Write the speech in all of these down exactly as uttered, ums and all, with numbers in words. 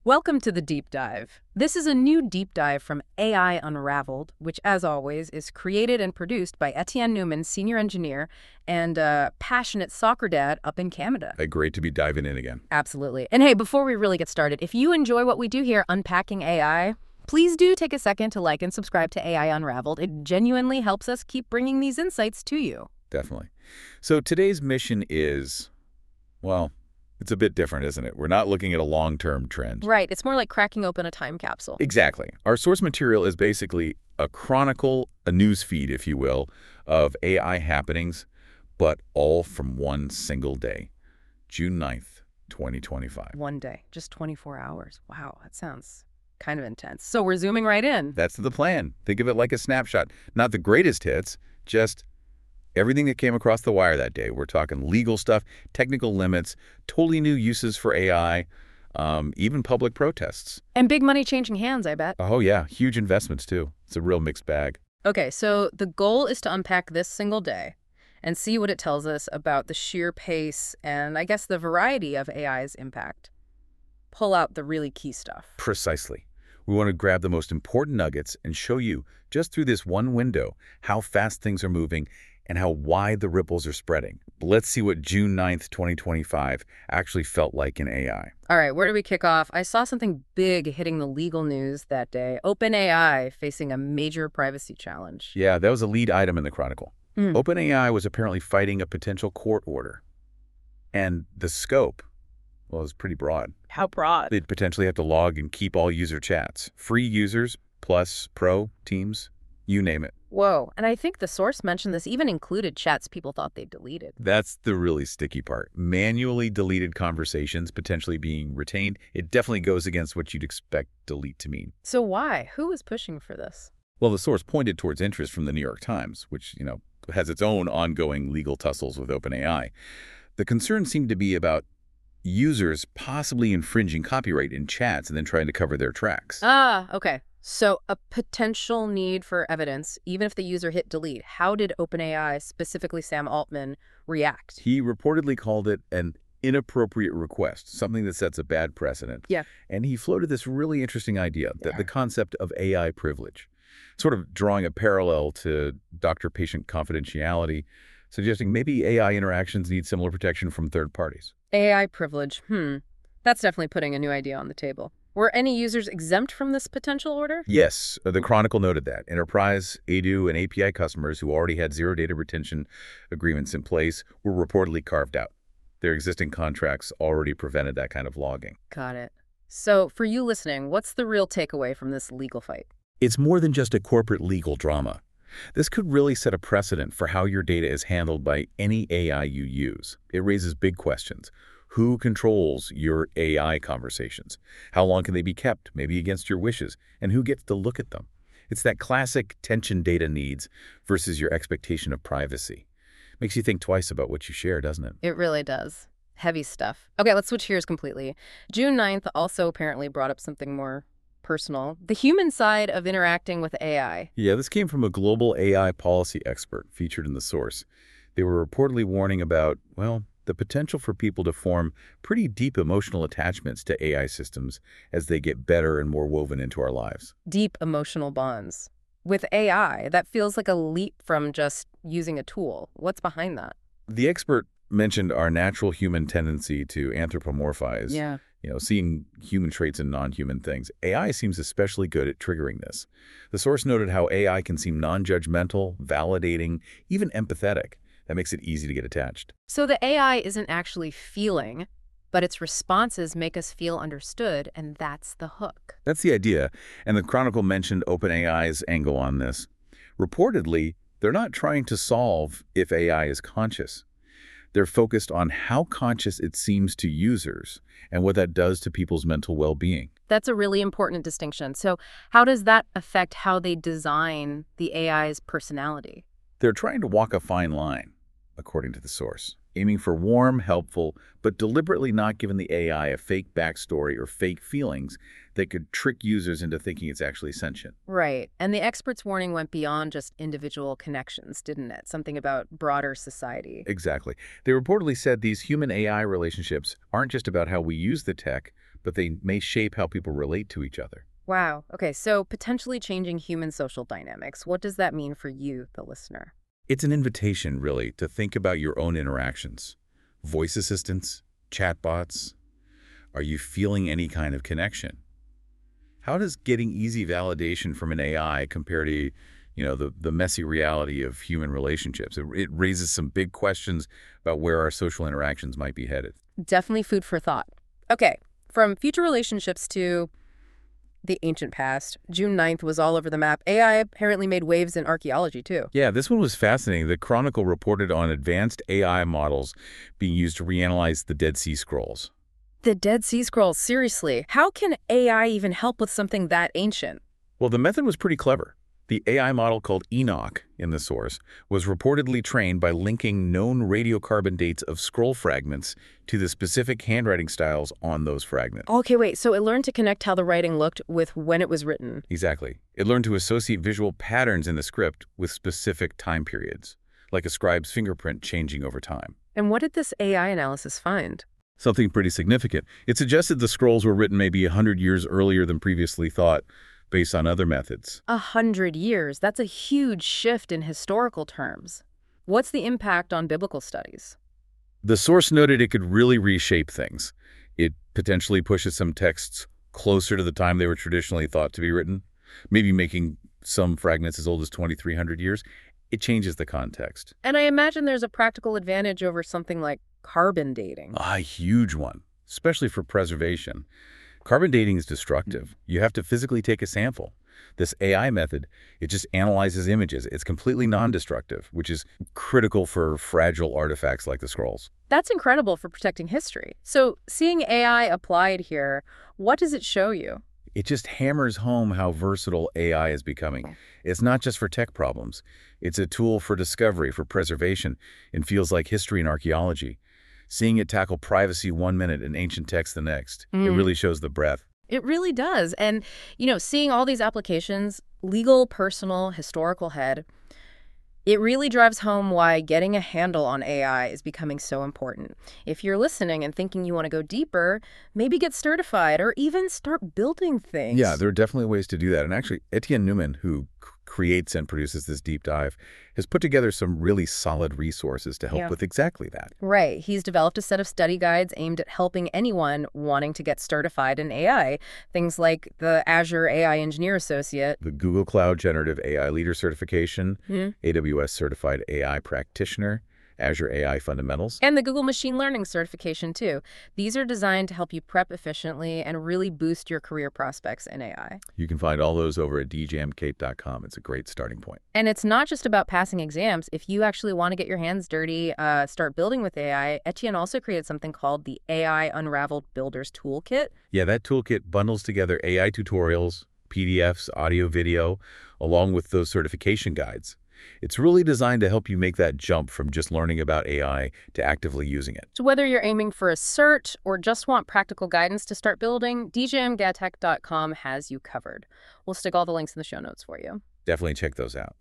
Welcome to the Deep Dive. This is a new deep dive from A I Unraveled, which, as always, is created and produced by Etienne Newman, senior engineer and a passionate soccer dad up in Canada. Hey, great to be diving in again. Absolutely. And hey, before we really get started, if you enjoy what we do here unpacking A I, please do take a second to like and subscribe to A I Unraveled. It genuinely helps us keep bringing these insights to you. Definitely. So today's mission is, well, it's a bit different, isn't it? We're not looking at a long-term trend. Right. It's more like cracking open a time capsule. Exactly. Our source material is basically a chronicle, a news feed, if you will, of A I happenings, but all from one single day, June ninth, twenty twenty-five. One day, just twenty-four hours. Wow, that sounds kind of intense. So we're zooming right in. That's the plan. Think of it like a snapshot. Not the greatest hits, just everything that came across the wire that day. We're talking legal stuff, technical limits, totally new uses for A I, um, even public protests. And big money changing hands, I bet. Oh, yeah. Huge investments, too. It's a real mixed bag. Okay, so the goal is to unpack this single day and see what it tells us about the sheer pace and, I guess, the variety of A I's impact. Pull out the really key stuff. Precisely. We want to grab the most important nuggets and show you, just through this one window, how fast things are moving and how wide the ripples are spreading. Let's see what June ninth, twenty twenty-five actually felt like in A I. All right, where do we kick off? I saw something big hitting the legal news that day. OpenAI facing a major privacy challenge. Yeah, that was a lead item in the Chronicle. Mm. OpenAI was apparently fighting a potential court order. And the scope, well, is pretty broad. How broad? They'd potentially have to log and keep all user chats. Free users, plus pro, teams, you name it. Whoa, and I think the source mentioned this even included chats people thought they deleted. That's the really sticky part. Manually deleted conversations potentially being retained. It definitely goes against what you'd expect delete to mean. So why? Who was pushing for this? Well, the source pointed towards interest from the New York Times, which, you know, has its own ongoing legal tussles with OpenAI. The concern seemed to be about users possibly infringing copyright in chats and then trying to cover their tracks. Ah, okay. So a potential need for evidence, even if the user hit delete. How did OpenAI, specifically Sam Altman, react? He reportedly called it an inappropriate request, something that sets a bad precedent. Yeah. And he floated this really interesting idea, that the concept of A I privilege, sort of drawing a parallel to doctor-patient confidentiality, suggesting maybe A I interactions need similar protection from third parties. A I privilege. Hmm. That's definitely putting a new idea on the table. Were any users exempt from this potential order? Yes, the Chronicle noted that. Enterprise, A D U, and A P I customers who already had zero data retention agreements in place were reportedly carved out. Their existing contracts already prevented that kind of logging. Got it. So for you listening, what's the real takeaway from this legal fight? It's more than just a corporate legal drama. This could really set a precedent for how your data is handled by any A I you use. It raises big questions. Who controls your A I conversations? How long can they be kept, maybe against your wishes? And who gets to look at them? It's that classic tension data needs versus your expectation of privacy. Makes you think twice about what you share, doesn't it? It really does. Heavy stuff. Okay, let's switch gears completely. June ninth also apparently brought up something more personal. The human side of interacting with A I. Yeah, this came from a global A I policy expert featured in the source. They were reportedly warning about, well, the potential for people to form pretty deep emotional attachments to A I systems as they get better and more woven into our lives. Deep emotional bonds. With A I, that feels like a leap from just using a tool. What's behind that? The expert mentioned our natural human tendency to anthropomorphize, Yeah. you know, seeing human traits in non-human things. A I seems especially good at triggering this. The source noted how A I can seem non-judgmental, validating, even empathetic. That makes it easy to get attached. So the A I isn't actually feeling, but its responses make us feel understood, and that's the hook. That's the idea, and the Chronicle mentioned OpenAI's angle on this. Reportedly, they're not trying to solve if A I is conscious. They're focused on how conscious it seems to users and what that does to people's mental well-being. That's a really important distinction. So how does that affect how they design the A I's personality? They're trying to walk a fine line, according to the source, aiming for warm, helpful, but deliberately not giving the A I a fake backstory or fake feelings that could trick users into thinking it's actually sentient. Right. And the expert's warning went beyond just individual connections, didn't it? Something about broader society. Exactly. They reportedly said these human-A I relationships aren't just about how we use the tech, but they may shape how people relate to each other. Wow. Okay, so potentially changing human social dynamics. What does that mean for you, the listener? It's an invitation, really, to think about your own interactions. Voice assistants, chatbots. Are you feeling any kind of connection? How does getting easy validation from an A I compare to, you know, the, the messy reality of human relationships? It, it raises some big questions about where our social interactions might be headed. Definitely food for thought. Okay, from future relationships to the ancient past, June ninth was all over the map. A I apparently made waves in archaeology, too. Yeah, this one was fascinating. The Chronicle reported on advanced A I models being used to reanalyze the Dead Sea Scrolls. The Dead Sea Scrolls, seriously. How can A I even help with something that ancient? Well, the method was pretty clever. The A I model called Enoch in the source was reportedly trained by linking known radiocarbon dates of scroll fragments to the specific handwriting styles on those fragments. Okay, wait, so it learned to connect how the writing looked with when it was written. Exactly. It learned to associate visual patterns in the script with specific time periods, like a scribe's fingerprint changing over time. And what did this A I analysis find? Something pretty significant. It suggested the scrolls were written maybe a hundred years earlier than previously thought, based on other methods. A hundred years. That's a huge shift in historical terms. What's the impact on biblical studies? The source noted it could really reshape things. It potentially pushes some texts closer to the time they were traditionally thought to be written, maybe making some fragments as old as twenty-three hundred years. It changes the context. And I imagine there's a practical advantage over something like carbon dating. A huge one, especially for preservation. Carbon dating is destructive. You have to physically take a sample. This A I method, it just analyzes images. It's completely non-destructive, which is critical for fragile artifacts like the scrolls. That's incredible for protecting history. So seeing A I applied here, what does it show you? It just hammers home how versatile A I is becoming. It's not just for tech problems. It's a tool for discovery, for preservation, in fields like history and archaeology. Seeing it tackle privacy one minute and ancient text the next, mm. it really shows the breadth. It really does. And, you know, seeing all these applications, legal, personal, historical head, it really drives home why getting a handle on A I is becoming so important. If you're listening and thinking you want to go deeper, maybe get certified or even start building things. Yeah, there are definitely ways to do that. And actually, Etienne Newman, who creates and produces this deep dive, has put together some really solid resources to help yeah. with exactly that. Right. He's developed a set of study guides aimed at helping anyone wanting to get certified in A I. Things like the Azure A I Engineer Associate, the Google Cloud Generative A I Leader Certification, mm-hmm. A W S Certified A I Practitioner, Azure A I Fundamentals, and the Google Machine Learning Certification, too. These are designed to help you prep efficiently and really boost your career prospects in A I. You can find all those over at d j m cape dot com. It's a great starting point. And it's not just about passing exams. If you actually want to get your hands dirty, uh, start building with A I, Etienne also created something called the A I Unraveled Builders Toolkit. Yeah, that toolkit bundles together A I tutorials, P D Fs, audio, video, along with those certification guides. It's really designed to help you make that jump from just learning about A I to actively using it. So whether you're aiming for a cert or just want practical guidance to start building, d j m gatech dot com has you covered. We'll stick all the links in the show notes for you. Definitely check those out.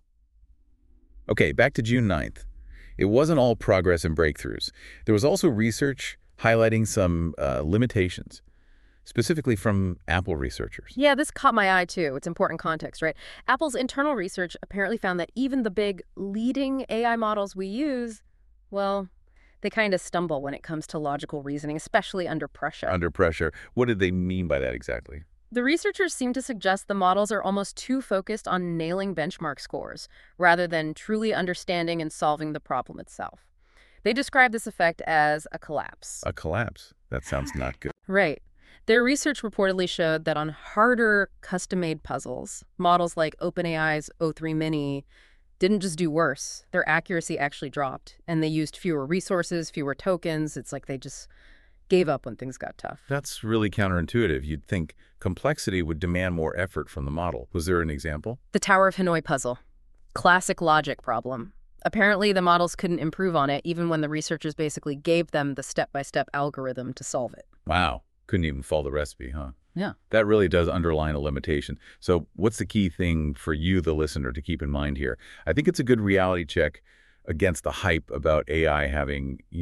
Okay, back to June ninth. It wasn't all progress and breakthroughs. There was also research highlighting some uh, limitations, specifically from Apple researchers. Yeah, this caught my eye, too. It's important context, right? Apple's internal research apparently found that even the big leading A I models we use, well, they kind of stumble when it comes to logical reasoning, especially under pressure. Under pressure. What did they mean by that exactly? The researchers seem to suggest the models are almost too focused on nailing benchmark scores, rather than truly understanding and solving the problem itself. They describe this effect as a collapse. A collapse? That sounds not good. Right. Their research reportedly showed that on harder, custom-made puzzles, models like OpenAI's O three Mini didn't just do worse. Their accuracy actually dropped, and they used fewer resources, fewer tokens. It's like they just gave up when things got tough. That's really counterintuitive. You'd think complexity would demand more effort from the model. Was there an example? The Tower of Hanoi puzzle. Classic logic problem. Apparently, the models couldn't improve on it, even when the researchers basically gave them the step-by-step algorithm to solve it. Wow. Couldn't even follow the recipe, huh? Yeah. That really does underline a limitation. So what's the key thing for you, the listener, to keep in mind here? I think it's a good reality check against the hype about A I having, you know,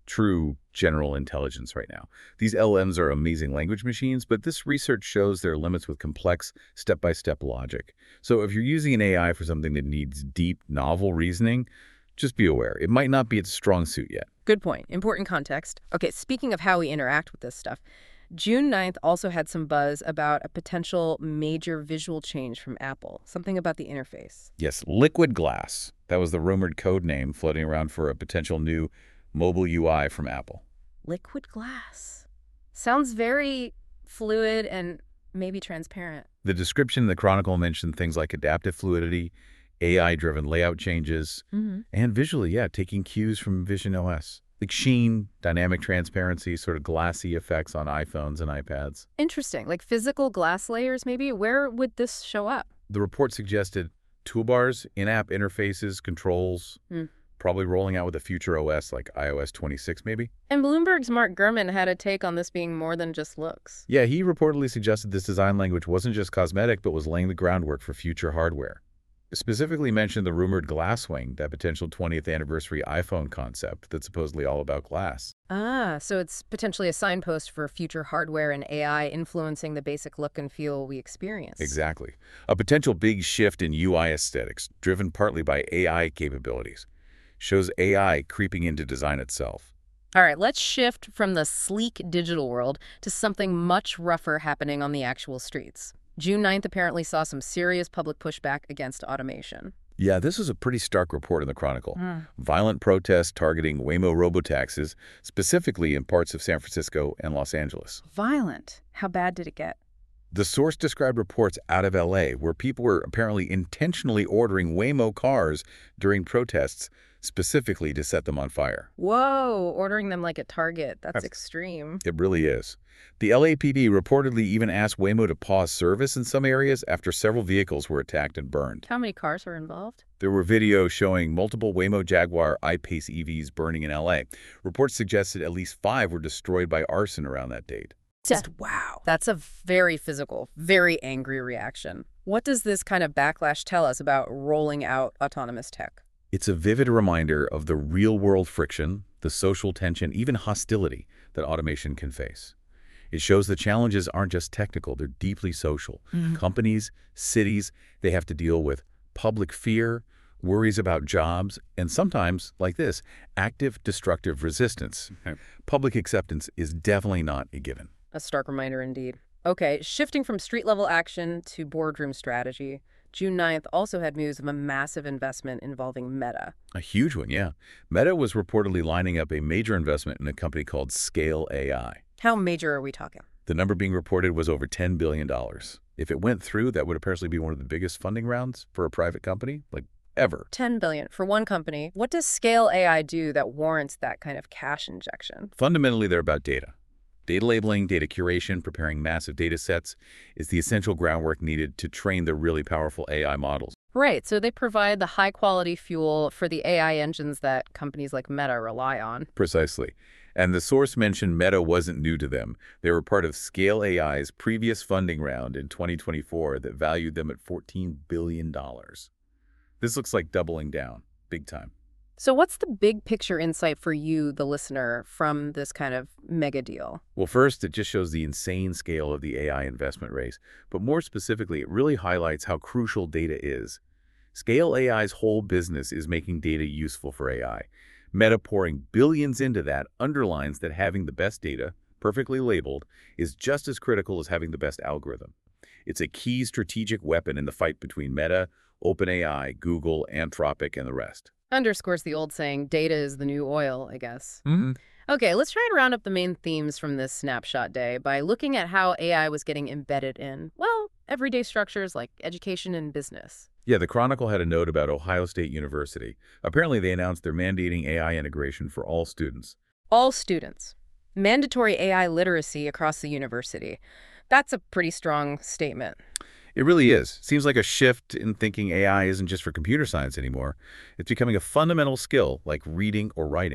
true general intelligence right now. These L Ms are amazing language machines, but this research shows their limits with complex, step-by-step logic. So if you're using an A I for something that needs deep, novel reasoning, just be aware. It might not be its strong suit yet. Good point. Important context. Okay, speaking of how we interact with this stuff, June ninth also had some buzz about a potential major visual change from Apple, something about the interface. Yes, Liquid Glass. That was the rumored code name floating around for a potential new mobile U I from Apple. Liquid glass. Sounds very fluid and maybe transparent. The description in the Chronicle mentioned things like adaptive fluidity, A I-driven layout changes, Mm-hmm. and visually, yeah, taking cues from Vision O S. Like sheen, dynamic transparency, sort of glassy effects on iPhones and iPads. Interesting. Like physical glass layers, maybe? Where would this show up? The report suggested toolbars, in-app interfaces, controls, Hmm. probably rolling out with a future O S like i O S twenty-six maybe. And Bloomberg's Mark Gurman had a take on this being more than just looks. Yeah, he reportedly suggested this design language wasn't just cosmetic, but was laying the groundwork for future hardware. Specifically mentioned the rumored Glasswing, that potential twentieth anniversary iPhone concept that's supposedly all about glass. Ah, so it's potentially a signpost for future hardware and A I influencing the basic look and feel we experience. Exactly. A potential big shift in U I aesthetics, driven partly by A I capabilities. Shows A I creeping into design itself. All right, let's shift from the sleek digital world to something much rougher happening on the actual streets. June ninth apparently saw some serious public pushback against automation. Yeah, this was a pretty stark report in the Chronicle. Mm. Violent protests targeting Waymo robotaxis, specifically in parts of San Francisco and Los Angeles. Violent? How bad did it get? The source described reports out of L A where people were apparently intentionally ordering Waymo cars during protests, specifically to set them on fire. Whoa, ordering them like at Target. That's That's- extreme. It really is. The L A P D reportedly even asked Waymo to pause service in some areas after several vehicles were attacked and burned. How many cars were involved? There were videos showing multiple Waymo Jaguar I-Pace E Vs burning in L A. Reports suggested at least five were destroyed by arson around that date. Just wow. That's a very physical, very angry reaction. What does this kind of backlash tell us about rolling out autonomous tech? It's a vivid reminder of the real-world friction, the social tension, even hostility that automation can face. It shows the challenges aren't just technical, they're deeply social. Mm. Companies, cities, they have to deal with public fear, worries about jobs, and sometimes, like this, active destructive resistance. Public acceptance is definitely not a given. A stark reminder indeed. Okay, shifting from street-level action to boardroom strategy, June ninth also had news of a massive investment involving Meta. A huge one, yeah. Meta was reportedly lining up a major investment in a company called Scale A I. How major are we talking? The number being reported was over ten billion dollars. If it went through, that would apparently be one of the biggest funding rounds for a private company, like ever. ten billion dollars for one company. What does Scale A I do that warrants that kind of cash injection? Fundamentally, they're about data. Data labeling, data curation, preparing massive data sets is the essential groundwork needed to train the really powerful A I models. Right, so they provide the high-quality fuel for the A I engines that companies like Meta rely on. Precisely. And the source mentioned Meta wasn't new to them. They were part of Scale A I's previous funding round in twenty twenty-four that valued them at fourteen billion dollars. This looks like doubling down, big time. So what's the big picture insight for you, the listener, from this kind of mega deal? Well, first, it just shows the insane scale of the A I investment race. But more specifically, it really highlights how crucial data is. Scale A I's whole business is making data useful for A I. Meta pouring billions into that underlines that having the best data, perfectly labeled, is just as critical as having the best algorithm. It's a key strategic weapon in the fight between Meta, OpenAI, Google, Anthropic, and the rest. Underscores the old saying, data is the new oil, I guess. Mm-hmm. Okay, let's try and round up the main themes from this snapshot day by looking at how A I was getting embedded in, well, everyday structures like education and business. Yeah, the Chronicle had a note about Ohio State University. Apparently, they announced they're mandating A I integration for all students. All students. Mandatory A I literacy across the university. That's a pretty strong statement. It really is. Seems like a shift in thinking A I isn't just for computer science anymore. It's becoming a fundamental skill, like reading or writing,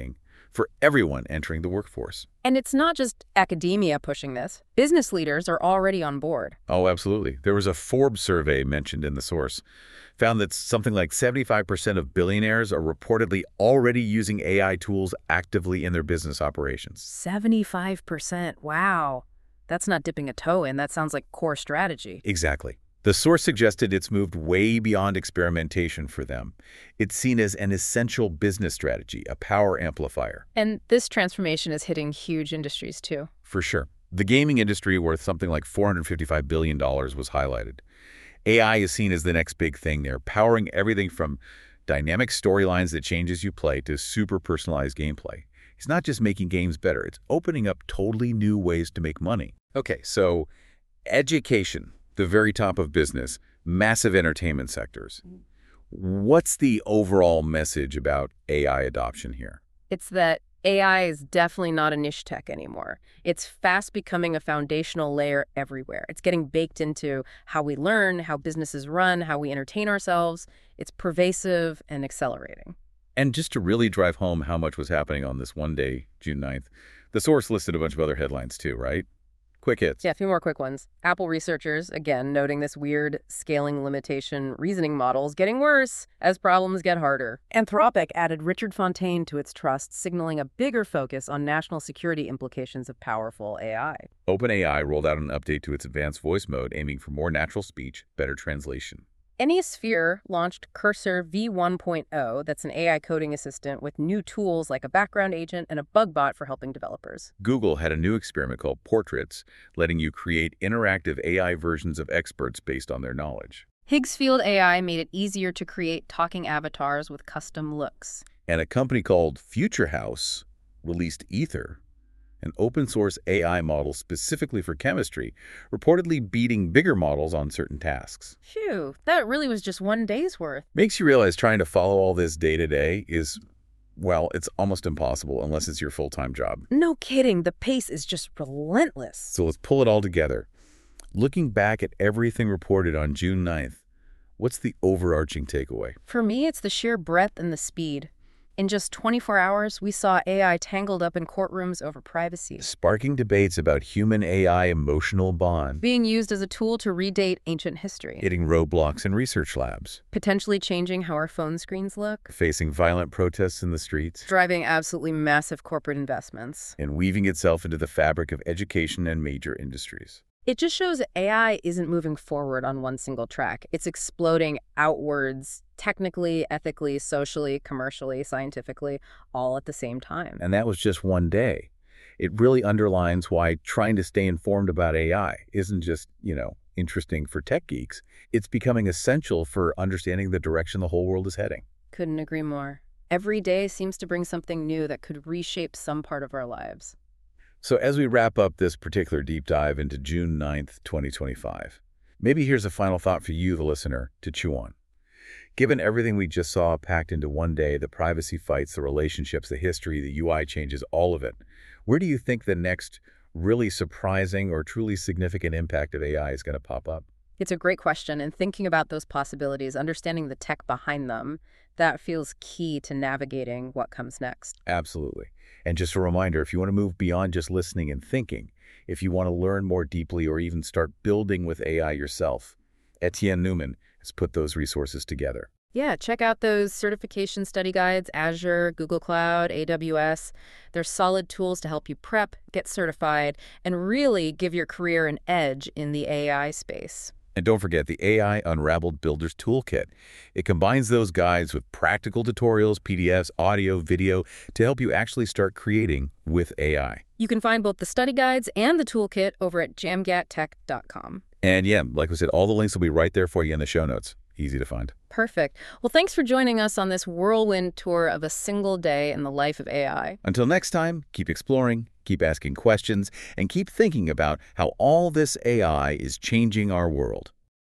for everyone entering the workforce. And it's not just academia pushing this. Business leaders are already on board. Oh, absolutely. There was a Forbes survey mentioned in the source. Found that something like seventy-five percent of billionaires are reportedly already using A I tools actively in their business operations. seventy-five percent. Wow. That's not dipping a toe in. That sounds like core strategy. Exactly. The source suggested it's moved way beyond experimentation for them. It's seen as an essential business strategy, a power amplifier. And this transformation is hitting huge industries, too. For sure. The gaming industry, worth something like four hundred fifty-five billion dollars, was highlighted. A I is seen as the next big thing there, powering everything from dynamic storylines that change as you play to super personalized gameplay. It's not just making games better, it's opening up totally new ways to make money. Okay, so education, the very top of business, massive entertainment sectors. What's the overall message about A I adoption here? It's that A I is definitely not a niche tech anymore. It's fast becoming a foundational layer everywhere. It's getting baked into how we learn, how businesses run, how we entertain ourselves. It's pervasive and accelerating. And just to really drive home how much was happening on this one day, June ninth, the source listed a bunch of other headlines too, right? Quick hits. Yeah, a few more quick ones. Apple researchers, again, noting this weird scaling limitation reasoning models getting worse as problems get harder. Anthropic added Richard Fontaine to its trust, signaling a bigger focus on national security implications of powerful A I. OpenAI rolled out an update to its advanced voice mode, aiming for more natural speech, better translation. Anysphere launched Cursor V one point oh, that's an A I coding assistant with new tools like a background agent and a bug bot for helping developers. Google had a new experiment called Portraits, letting you create interactive A I versions of experts based on their knowledge. Higgsfield A I made it easier to create talking avatars with custom looks. And a company called Future House released Ether, an open-source A I model specifically for chemistry, reportedly beating bigger models on certain tasks. Phew, that really was just one day's worth. Makes you realize trying to follow all this day to day is, well, it's almost impossible unless it's your full-time job. No kidding, the pace is just relentless. So let's pull it all together. Looking back at everything reported on June ninth, what's the overarching takeaway? For me, it's the sheer breadth and the speed. In just twenty-four hours, we saw A I tangled up in courtrooms over privacy, Sparking debates about human-A I emotional bond, being used as a tool to redate ancient history, hitting roadblocks in research labs, potentially changing how our phone screens look, facing violent protests in the streets, driving absolutely massive corporate investments. and weaving itself into the fabric of education and major industries. It just shows that A I isn't moving forward on one single track. It's exploding outwards, technically, ethically, socially, commercially, scientifically, all at the same time. And that was just one day. It really underlines why trying to stay informed about A I isn't just, you know, interesting for tech geeks. It's becoming essential for understanding the direction the whole world is heading. Couldn't agree more. Every day seems to bring something new that could reshape some part of our lives. So as we wrap up this particular deep dive into June ninth, twenty twenty-five, maybe here's a final thought for you, the listener, to chew on. Given everything we just saw packed into one day, the privacy fights, the relationships, the history, the U I changes, all of it, where do you think the next really surprising or truly significant impact of A I is going to pop up? It's a great question, and thinking about those possibilities, understanding the tech behind them, that feels key to navigating what comes next. Absolutely. And just a reminder, if you want to move beyond just listening and thinking, if you want to learn more deeply or even start building with A I yourself, Etienne Newman has put those resources together. Yeah, check out those certification study guides, Azure, Google Cloud, A W S. They're solid tools to help you prep, get certified, and really give your career an edge in the A I space. And don't forget the A I Unraveled Builder's Toolkit. It combines those guides with practical tutorials, P D Fs, audio, video to help you actually start creating with A I. You can find both the study guides and the toolkit over at jamgat tech dot com. And yeah, like I said, all the links will be right there for you in the show notes. Easy to find. Perfect. Well, thanks for joining us on this whirlwind tour of a single day in the life of A I. Until next time, keep exploring, keep asking questions, and keep thinking about how all this A I is changing our world.